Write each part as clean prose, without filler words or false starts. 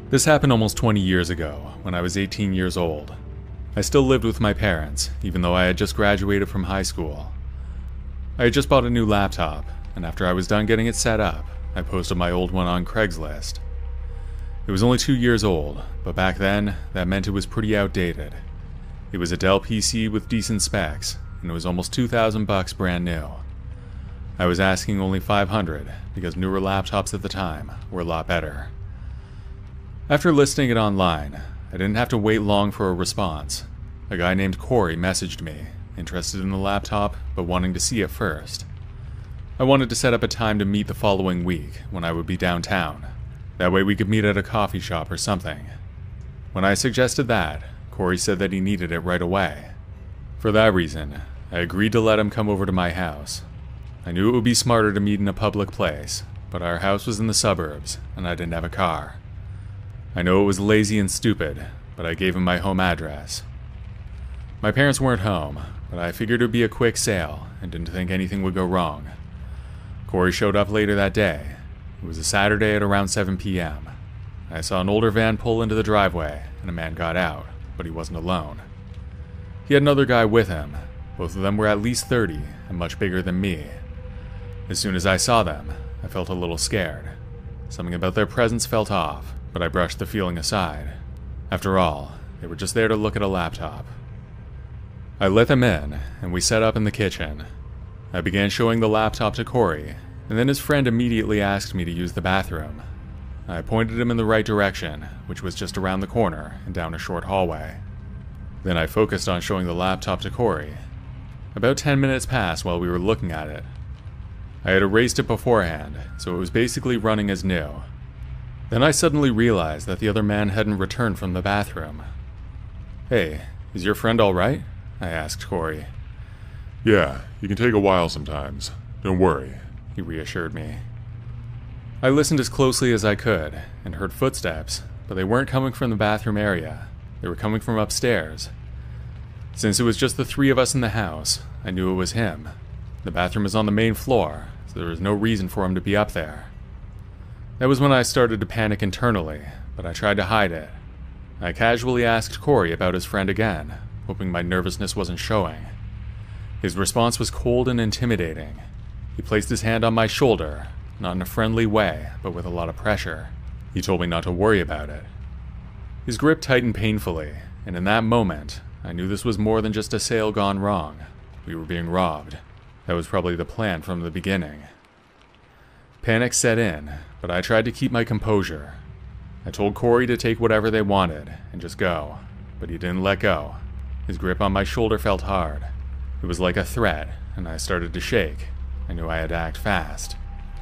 This happened almost 20 years ago, when I was 18 years old. I still lived with my parents, even though I had just graduated from high school. I had just bought a new laptop, and after I was done getting it set up, I posted my old one on Craigslist. It was only 2 years old, but back then, that meant it was pretty outdated. It was a Dell PC with decent specs, and it was almost $2,000 brand new. I was asking only $500, because newer laptops at the time were a lot better. After listing it online, I didn't have to wait long for a response. A guy named Corey messaged me, interested in the laptop, but wanting to see it first. I wanted to set up a time to meet the following week, when I would be downtown. That way we could meet at a coffee shop or something. When I suggested that, Corey said that he needed it right away. For that reason, I agreed to let him come over to my house. I knew it would be smarter to meet in a public place, but our house was in the suburbs, and I didn't have a car. I know it was lazy and stupid, but I gave him my home address. My parents weren't home, but I figured it would be a quick sale and didn't think anything would go wrong. Corey showed up later that day. It was a Saturday at around 7 p.m. I saw an older van pull into the driveway, and a man got out, but he wasn't alone. He had another guy with him. Both of them were at least 30 and much bigger than me. As soon as I saw them, I felt a little scared. Something about their presence felt off, but I brushed the feeling aside. After all, they were just there to look at a laptop. I let them in, and we set up in the kitchen. I began showing the laptop to Corey, and then his friend immediately asked me to use the bathroom. I pointed him in the right direction, which was just around the corner and down a short hallway. Then I focused on showing the laptop to Corey. About 10 minutes passed while we were looking at it. I had erased it beforehand, so it was basically running as new. Then I suddenly realized that the other man hadn't returned from the bathroom. "Hey, is your friend all right?" I asked Corey. "Yeah, it can take a while sometimes. Don't worry," he reassured me. I listened as closely as I could and heard footsteps, but they weren't coming from the bathroom area. They were coming from upstairs. Since it was just the three of us in the house, I knew it was him. The bathroom is on the main floor, so there was no reason for him to be up there. That was when I started to panic internally, but I tried to hide it. I casually asked Corey about his friend again, hoping my nervousness wasn't showing. His response was cold and intimidating. He placed his hand on my shoulder, not in a friendly way, but with a lot of pressure. He told me not to worry about it. His grip tightened painfully, and in that moment, I knew this was more than just a sale gone wrong. We were being robbed. That was probably the plan from the beginning. Panic set in, but I tried to keep my composure. I told Corey to take whatever they wanted and just go, but he didn't let go. His grip on my shoulder felt hard. It was like a threat, and I started to shake. I knew I had to act fast.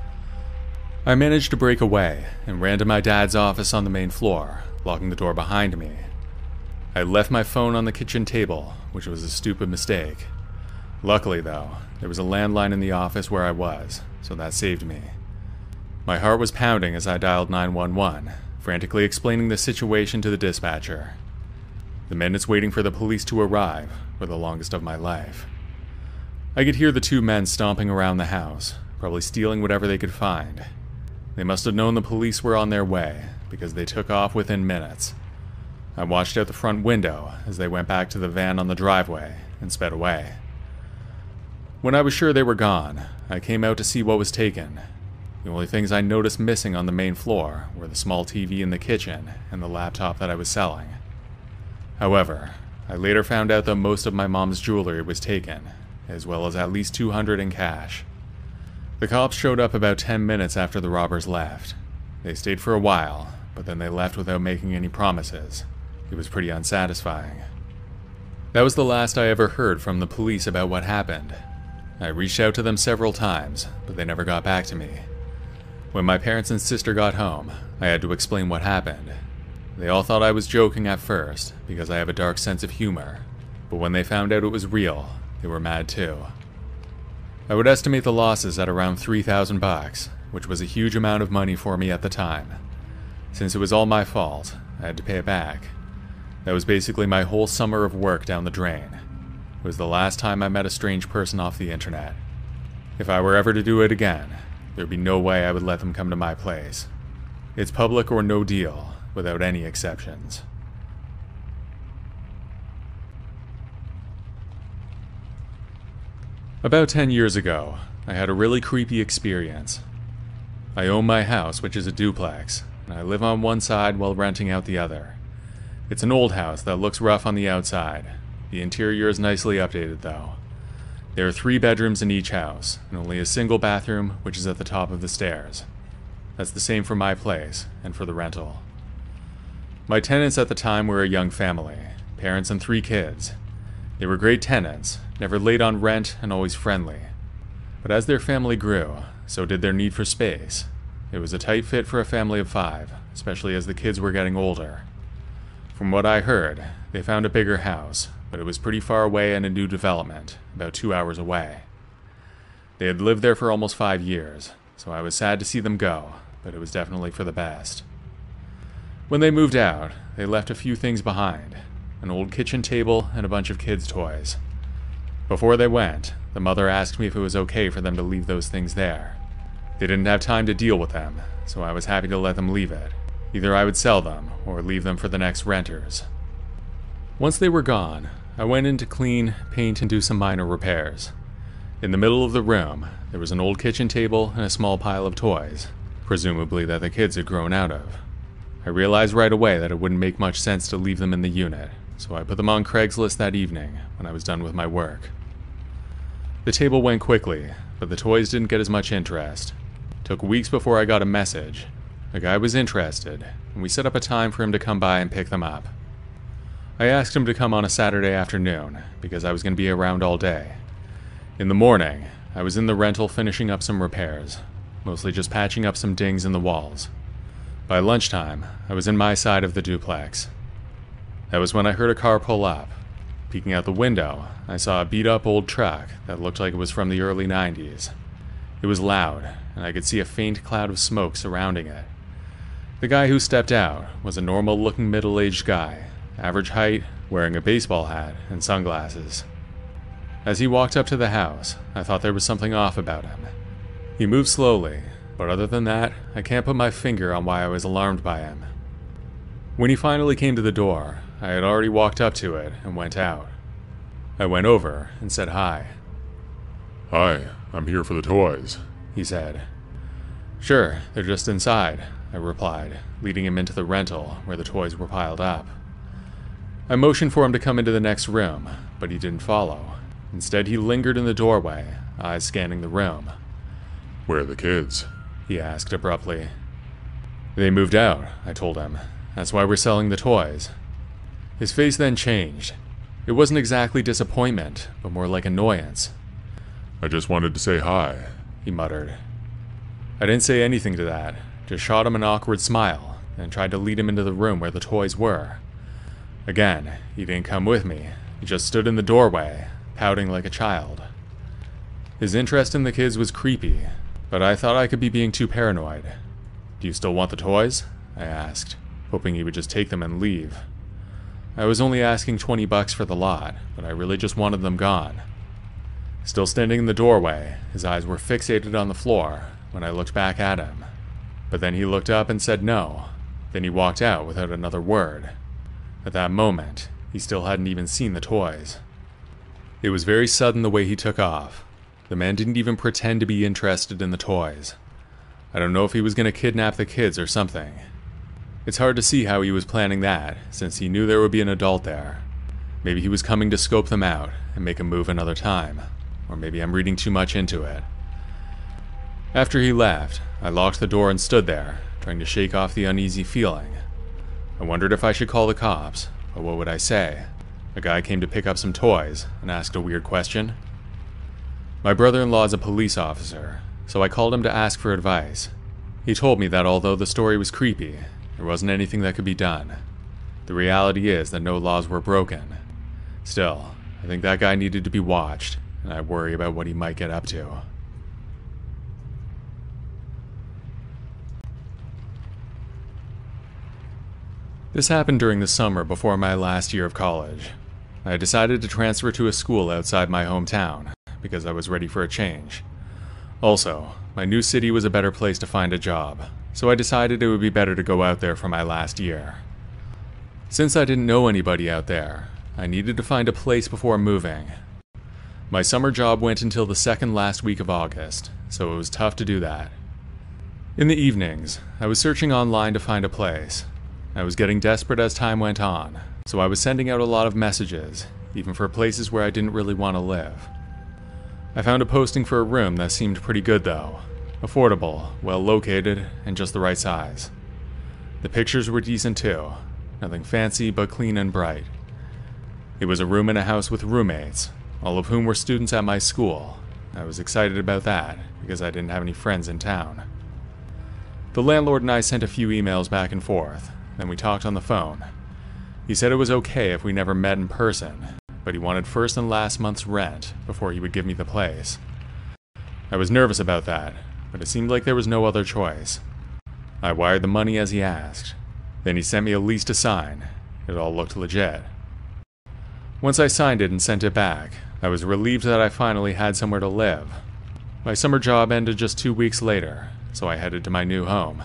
I managed to break away and ran to my dad's office on the main floor, locking the door behind me. I left my phone on the kitchen table, which was a stupid mistake. Luckily, though, there was a landline in the office where I was, so that saved me. My heart was pounding as I dialed 911, frantically explaining the situation to the dispatcher. The minutes waiting for the police to arrive were the longest of my life. I could hear the two men stomping around the house, probably stealing whatever they could find. They must have known the police were on their way, because they took off within minutes. I watched out the front window as they went back to the van on the driveway and sped away. When I was sure they were gone, I came out to see what was taken. The only things I noticed missing on the main floor were the small TV in the kitchen and the laptop that I was selling. However, I later found out that most of my mom's jewelry was taken, as well as at least $200 in cash. The cops showed up about 10 minutes after the robbers left. They stayed for a while, but then they left without making any promises. It was pretty unsatisfying. That was the last I ever heard from the police about what happened. I reached out to them several times, but they never got back to me. When my parents and sister got home, I had to explain what happened. They all thought I was joking at first, because I have a dark sense of humor, but when they found out it was real, they were mad too. I would estimate the losses at around $3,000, which was a huge amount of money for me at the time. Since it was all my fault, I had to pay it back. That was basically my whole summer of work down the drain. It was the last time I met a strange person off the internet. If I were ever to do it again, there'd be no way I would let them come to my place. It's public or no deal, without any exceptions. About 10 years ago, I had a really creepy experience. I own my house, which is a duplex, and I live on one side while renting out the other. It's an old house that looks rough on the outside. The interior is nicely updated, though. There are 3 bedrooms in each house, and only a single bathroom, which is at the top of the stairs. That's the same for my place, and for the rental. My tenants at the time were a young family, parents and 3 kids. They were great tenants, never late on rent, and always friendly. But as their family grew, so did their need for space. It was a tight fit for a family of 5, especially as the kids were getting older. From what I heard, they found a bigger house, but it was pretty far away in a new development, about 2 hours away. They had lived there for almost 5 years, so I was sad to see them go, but it was definitely for the best. When they moved out, they left a few things behind, an old kitchen table and a bunch of kids' toys. Before they went, the mother asked me if it was okay for them to leave those things there. They didn't have time to deal with them, so I was happy to let them leave it. Either I would sell them, or leave them for the next renters. Once they were gone, I went in to clean, paint, and do some minor repairs. In the middle of the room, there was an old kitchen table and a small pile of toys, presumably that the kids had grown out of. I realized right away that it wouldn't make much sense to leave them in the unit, so I put them on Craigslist that evening when I was done with my work. The table went quickly, but the toys didn't get as much interest. It took weeks before I got a message. A guy was interested, and we set up a time for him to come by and pick them up. I asked him to come on a Saturday afternoon, because I was going to be around all day. In the morning, I was in the rental finishing up some repairs, mostly just patching up some dings in the walls. By lunchtime, I was in my side of the duplex. That was when I heard a car pull up. Peeking out the window, I saw a beat-up old truck that looked like it was from the early 90s. It was loud, and I could see a faint cloud of smoke surrounding it. The guy who stepped out was a normal-looking middle-aged guy, average height, wearing a baseball hat and sunglasses. As he walked up to the house, I thought there was something off about him. He moved slowly, but other than that, I can't put my finger on why I was alarmed by him. When he finally came to the door, I had already walked up to it and went out. I went over and said hi. "Hi, I'm here for the toys," he said. "Sure, they're just inside," I replied, leading him into the rental where the toys were piled up. I motioned for him to come into the next room, but he didn't follow. Instead, he lingered in the doorway, eyes scanning the room. "Where are the kids?" he asked abruptly. "They moved out," I told him. "That's why we're selling the toys." His face then changed. It wasn't exactly disappointment, but more like annoyance. "I just wanted to say hi," he muttered. I didn't say anything to that, just shot him an awkward smile, and tried to lead him into the room where the toys were. Again, he didn't come with me. He just stood in the doorway, pouting like a child. His interest in the kids was creepy, but I thought I could be being too paranoid. "Do you still want the toys?" I asked, hoping he would just take them and leave. I was only asking $20 for the lot, but I really just wanted them gone. Still standing in the doorway, his eyes were fixated on the floor when I looked back at him. But then he looked up and said no. Then he walked out without another word. At that moment, he still hadn't even seen the toys. It was very sudden the way he took off. The man didn't even pretend to be interested in the toys. I don't know if he was going to kidnap the kids or something. It's hard to see how he was planning that, since he knew there would be an adult there. Maybe he was coming to scope them out and make a move another time. Or maybe I'm reading too much into it. After he left, I locked the door and stood there, trying to shake off the uneasy feeling. I wondered if I should call the cops, but what would I say? A guy came to pick up some toys and asked a weird question. My brother-in-law is a police officer, so I called him to ask for advice. He told me that although the story was creepy, there wasn't anything that could be done. The reality is that no laws were broken. Still, I think that guy needed to be watched, and I worry about what he might get up to. This happened during the summer before my last year of college. I decided to transfer to a school outside my hometown, because I was ready for a change. Also, my new city was a better place to find a job, so I decided it would be better to go out there for my last year. Since I didn't know anybody out there, I needed to find a place before moving. My summer job went until the second last week of August, so it was tough to do that. In the evenings, I was searching online to find a place. I was getting desperate as time went on, so I was sending out a lot of messages, even for places where I didn't really want to live. I found a posting for a room that seemed pretty good though. Affordable, well located, and just the right size. The pictures were decent too. Nothing fancy, but clean and bright. It was a room in a house with roommates, all of whom were students at my school. I was excited about that, because I didn't have any friends in town. The landlord and I sent a few emails back and forth, then we talked on the phone. He said it was okay if we never met in person, but he wanted first and last month's rent before he would give me the place. I was nervous about that, but it seemed like there was no other choice. I wired the money as he asked. Then he sent me a lease to sign. It all looked legit. Once I signed it and sent it back, I was relieved that I finally had somewhere to live. My summer job ended just 2 weeks later, so I headed to my new home.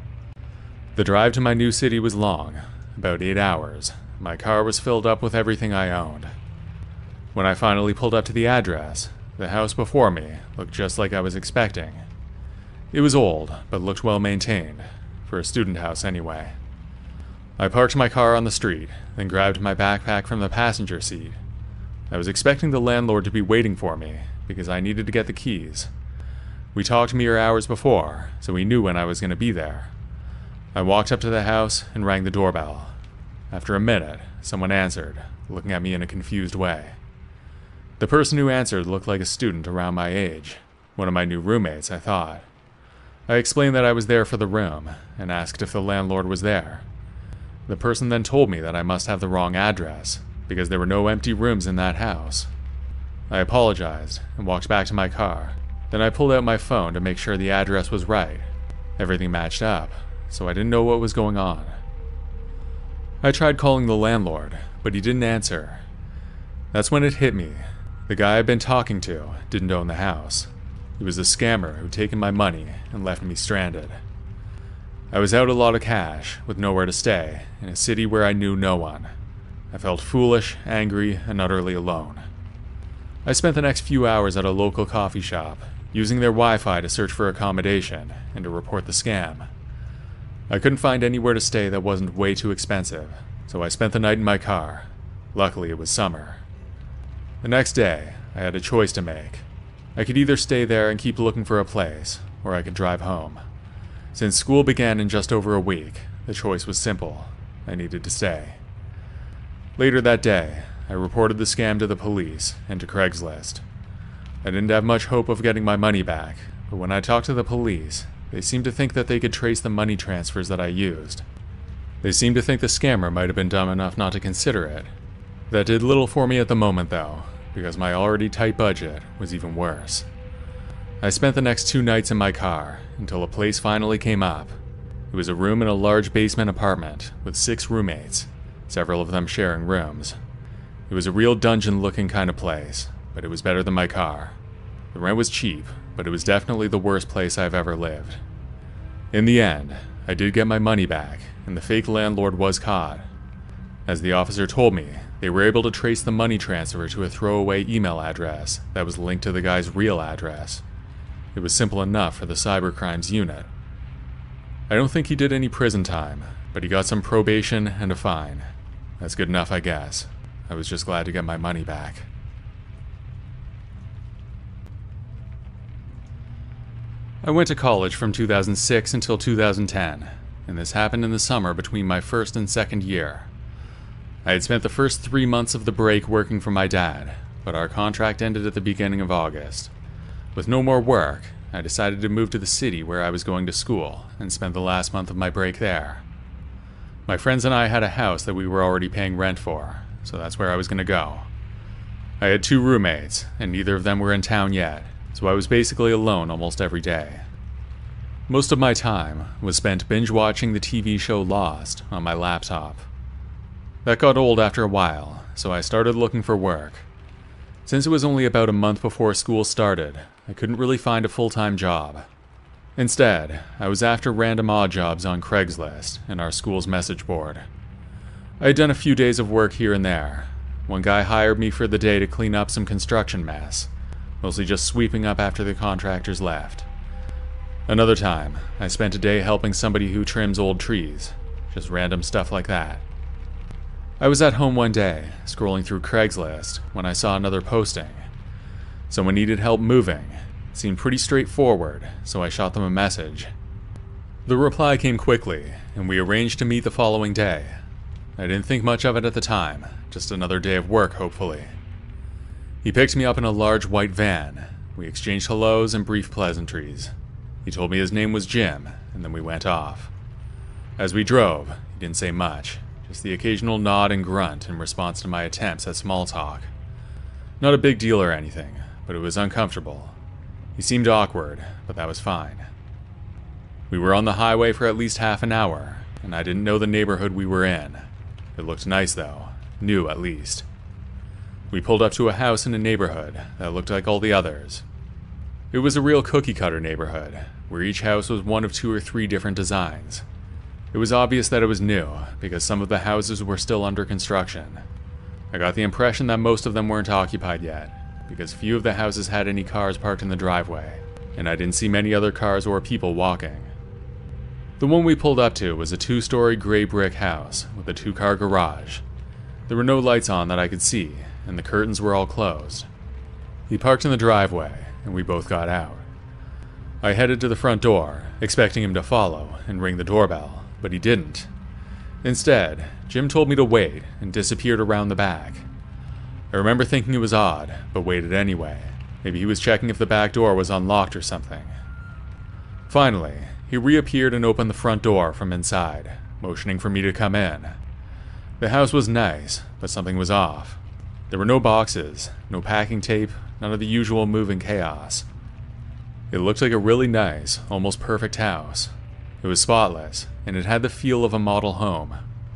The drive to my new city was long, about 8 hours. My car was filled up with everything I owned. When I finally pulled up to the address, the house before me looked just like I was expecting. It was old, but looked well maintained, for a student house anyway. I parked my car on the street, then grabbed my backpack from the passenger seat. I was expecting the landlord to be waiting for me, because I needed to get the keys. We talked mere hours before, so he knew when I was going to be there. I walked up to the house and rang the doorbell. After a minute, someone answered, looking at me in a confused way. The person who answered looked like a student around my age, one of my new roommates, I thought. I explained that I was there for the room, and asked if the landlord was there. The person then told me that I must have the wrong address, because there were no empty rooms in that house. I apologized and walked back to my car. Then I pulled out my phone to make sure the address was right. Everything matched up, so I didn't know what was going on. I tried calling the landlord, but he didn't answer. That's when it hit me. The guy I'd been talking to didn't own the house. He was a scammer who'd taken my money and left me stranded. I was out a lot of cash, with nowhere to stay, in a city where I knew no one. I felt foolish, angry, and utterly alone. I spent the next few hours at a local coffee shop, using their Wi-Fi to search for accommodation and to report the scam. I couldn't find anywhere to stay that wasn't way too expensive, so I spent the night in my car. Luckily, it was summer. The next day, I had a choice to make. I could either stay there and keep looking for a place, or I could drive home. Since school began in just over a week, the choice was simple. I needed to stay. Later that day, I reported the scam to the police and to Craigslist. I didn't have much hope of getting my money back, but when I talked to the police, they seemed to think that they could trace the money transfers that I used. They seemed to think the scammer might have been dumb enough not to consider it. That did little for me at the moment though, because my already tight budget was even worse. I spent the next 2 nights in my car, until a place finally came up. It was a room in a large basement apartment, with 6 roommates, several of them sharing rooms. It was a real dungeon-looking kind of place, but it was better than my car. The rent was cheap, but it was definitely the worst place I've ever lived. In the end, I did get my money back, and the fake landlord was caught. As the officer told me, they were able to trace the money transfer to a throwaway email address that was linked to the guy's real address. It was simple enough for the cybercrimes unit. I don't think he did any prison time, but he got some probation and a fine. That's good enough, I guess. I was just glad to get my money back. I went to college from 2006 until 2010, and this happened in the summer between my first and second year. I had spent the first 3 months of the break working for my dad, but our contract ended at the beginning of August. With no more work, I decided to move to the city where I was going to school and spend the last month of my break there. My friends and I had a house that we were already paying rent for, so that's where I was going to go. I had 2 roommates, and neither of them were in town yet, so I was basically alone almost every day. Most of my time was spent binge-watching the TV show Lost on my laptop. That got old after a while, so I started looking for work. Since it was only about a month before school started, I couldn't really find a full-time job. Instead, I was after random odd jobs on Craigslist and our school's message board. I had done a few days of work here and there. One guy hired me for the day to clean up some construction mess, mostly just sweeping up after the contractors left. Another time, I spent a day helping somebody who trims old trees, just random stuff like that. I was at home one day, scrolling through Craigslist, when I saw another posting. Someone needed help moving. It seemed pretty straightforward, so I shot them a message. The reply came quickly, and we arranged to meet the following day. I didn't think much of it at the time, just another day of work, hopefully. He picked me up in a large white van. We exchanged hellos and brief pleasantries. He told me his name was Jim, and then we went off. As we drove, he didn't say much, just the occasional nod and grunt in response to my attempts at small talk. Not a big deal or anything, but it was uncomfortable. He seemed awkward, but that was fine. We were on the highway for at least half an hour, and I didn't know the neighborhood we were in. It looked nice though, new at least. We pulled up to a house in a neighborhood that looked like all the others. It was a real cookie-cutter neighborhood, where each house was one of 2 or 3 different designs. It was obvious that it was new, because some of the houses were still under construction. I got the impression that most of them weren't occupied yet, because few of the houses had any cars parked in the driveway, and I didn't see many other cars or people walking. The one we pulled up to was a 2-story gray brick house with a 2-car garage. There were no lights on that I could see, and the curtains were all closed. He parked in the driveway, and we both got out. I headed to the front door, expecting him to follow and ring the doorbell, but he didn't. Instead, Jim told me to wait and disappeared around the back. I remember thinking it was odd, but waited anyway. Maybe he was checking if the back door was unlocked or something. Finally, he reappeared and opened the front door from inside, motioning for me to come in. The house was nice, but something was off. There were no boxes, no packing tape, none of the usual moving chaos. It looked like a really nice, almost perfect house. It was spotless, and it had the feel of a model home.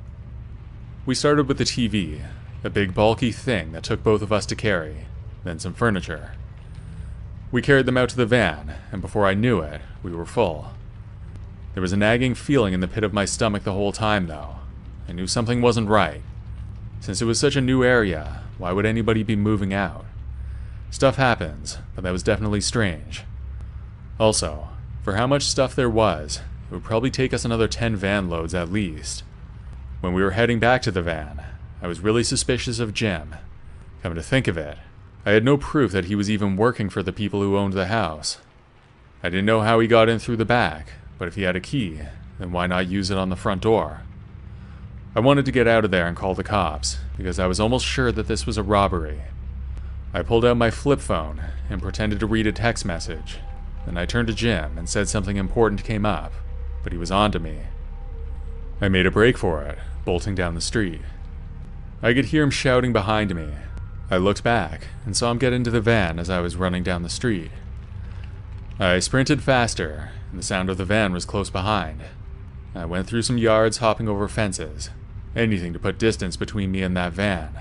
We started with the TV, a big bulky thing that took both of us to carry, then some furniture. We carried them out to the van, and before I knew it, we were full. There was a nagging feeling in the pit of my stomach the whole time, though. I knew something wasn't right. Since it was such a new area, why would anybody be moving out? Stuff happens, but that was definitely strange. Also, for how much stuff there was, it would probably take us another 10 van loads at least. When we were heading back to the van, I was really suspicious of Jim. Come to think of it, I had no proof that he was even working for the people who owned the house. I didn't know how he got in through the back, but if he had a key, then why not use it on the front door? I wanted to get out of there and call the cops, because I was almost sure that this was a robbery. I pulled out my flip phone and pretended to read a text message. Then I turned to Jim and said something important came up, but he was on to me. I made a break for it, bolting down the street. I could hear him shouting behind me. I looked back and saw him get into the van as I was running down the street. I sprinted faster, and the sound of the van was close behind. I went through some yards, hopping over fences. Anything to put distance between me and that van.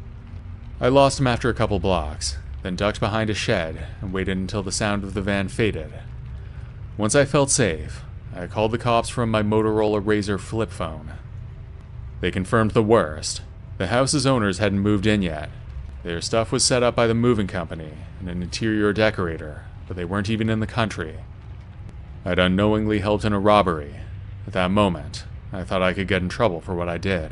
I lost him after a couple blocks, then ducked behind a shed and waited until the sound of the van faded. Once I felt safe, I called the cops from my Motorola Razr flip phone. They confirmed the worst. The house's owners hadn't moved in yet. Their stuff was set up by the moving company and an interior decorator, but they weren't even in the country. I'd unknowingly helped in a robbery. At that moment, I thought I could get in trouble for what I did.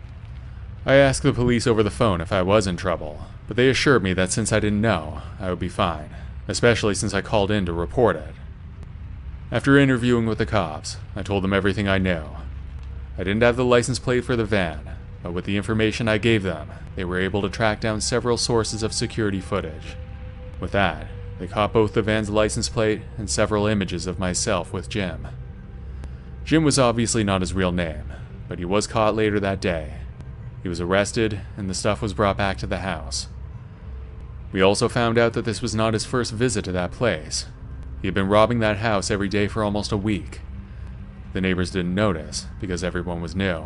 I asked the police over the phone if I was in trouble, but they assured me that since I didn't know, I would be fine, especially since I called in to report it. After interviewing with the cops, I told them everything I knew. I didn't have the license plate for the van, but with the information I gave them, they were able to track down several sources of security footage. With that, they caught both the van's license plate and several images of myself with Jim. Jim was obviously not his real name, but he was caught later that day. He was arrested, and the stuff was brought back to the house. We also found out that this was not his first visit to that place. He had been robbing that house every day for almost a week. The neighbors didn't notice, because everyone was new.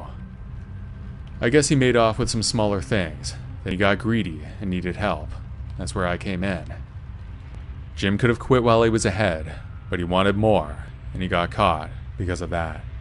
I guess he made off with some smaller things, then he got greedy and needed help. That's where I came in. Jim could have quit while he was ahead, but he wanted more, and he got caught because of that.